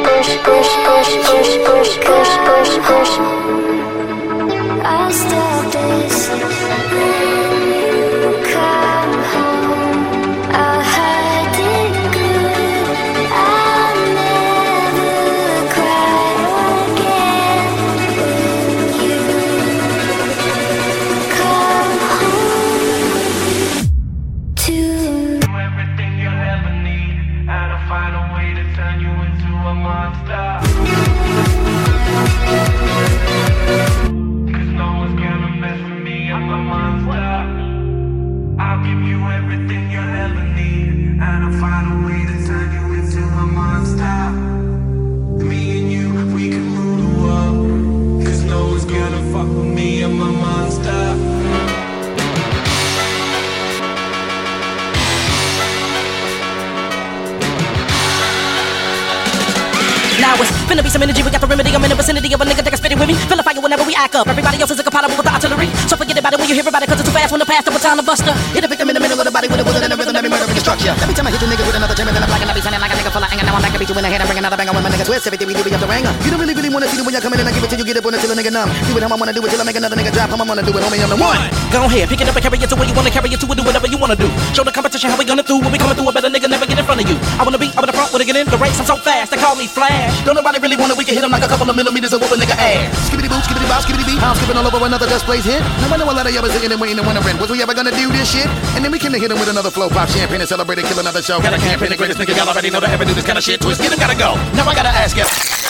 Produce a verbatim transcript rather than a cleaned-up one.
push, push, push, push, push, push, push, push. I'll stop this when you come home. I'll hide it good. I'll never cry again when you come home to Everything you'll ever need, and I'll find a way to turn you into a monster. Cause no one's gonna mess with me, I'm a monster. I'll give you everything you'll ever need, and I'll find a way to turn you into a monster. Me and you, we can rule the world. Cause no one's gonna fuck with me, I'm a monster. Now it's finna be some energy, we got the remedy. I'm in the vicinity of a nigga that can spit it with me. Feel a fire whenever we act up. Everybody else is incompatible with the artillery. So forget about it when you hear about it, cause it's too fast when the past up a time to buster. Hit a victim in the middle of the body with a bullet and a rhythm that be murdering the structure. Every time I hit you nigga with another timber, then I'm like, and I be sounding like a nigga full of anger. Now I'm back to beat you in the head and bring another banger when my nigga twist. Everything we do, we up the ranger. You don't really, really wanna see it when you're coming in. I give it till you get up on it till a nigga numb. Do it how I wanna do it till I make another nigga drop. How I wanna do it, homie, I'm the one. Go ahead, pick it up and carry it to where you wanna carry it to, and do whatever you wanna do. Show the competition how we gonna do. When we coming through, a better nigga never get in front of you. I wanna be up in the front when I get in the race. I'm so fast, they call me Flash. Don't nobody really wanna, we can hit him like a couple of millimeters of whoop a nigga ass. Skibbity boo, skibbity bop, skibbity beat. I'm skipping all over another Just Blaze hit. No wonder a lot of y'all was sitting and waiting and wondering, was we ever gonna do this shit? And then we came to hit him with another flow, pop champagne and celebrate and kill another show. Got a campaign, the greatest nigga, y'all already know to ever do this kind of shit. Twist, get him, gotta go. Now I gotta ask ya.